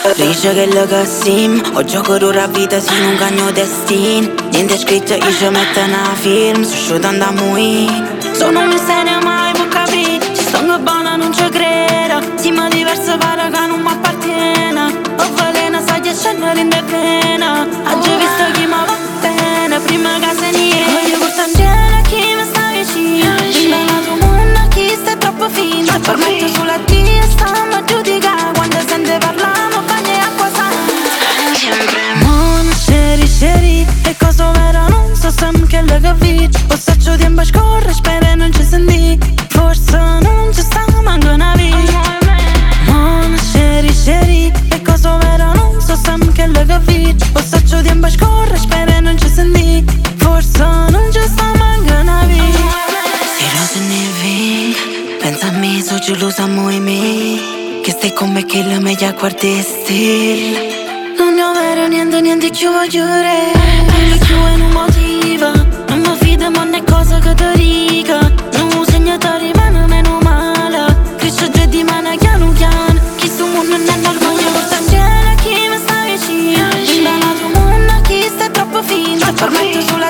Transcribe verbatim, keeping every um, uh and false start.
Dice che lo che sim, ho gioco dura vita se non cagno destin. Niente scritto, io ci metto una film, sto sciutando a muin. Sono un mistero mai può capire, ci sto buona non ci credo. Siamo diversi pare che non mi appartiene. Ho veleno, sai che scendere in de pena. Oggi ho visto chi mi va bene, prima che se ne voglio portare a chi mi sta vicino. Vive la tua mondo, chi sta troppo fino. Se permetto sulla tia, stiamo a giudicare. Quando sente parlare, bagna e acqua sana. Sempre Mona, sceri, sceri, e cosa vera non so sempre che le capisci. Ho saccio tempo scorre, spero non ci senti. Forse non ci sta manco una vita. Mona, sceri, sceri, e cosa vera non so sempre che le capisci. Ho saccio tempo scorre, spero non ci senti. Forse non ci sta manco una vita. Se non se ne venga, pensa a me, so gelosa moi me. Che stai con me che la meglio guardi stile. Non ne ho vero niente, niente ci voglio re. Quello che è un motivo. Non mi fido ma ne cosa che ti dica. Non segna ti rimane meno male. Cresce già di mano piano piano. Chi su mondo non è normale. Porta in cielo chi mi sta vicino. Vive la tua mondo, chi sta troppo fino. Se permetto solo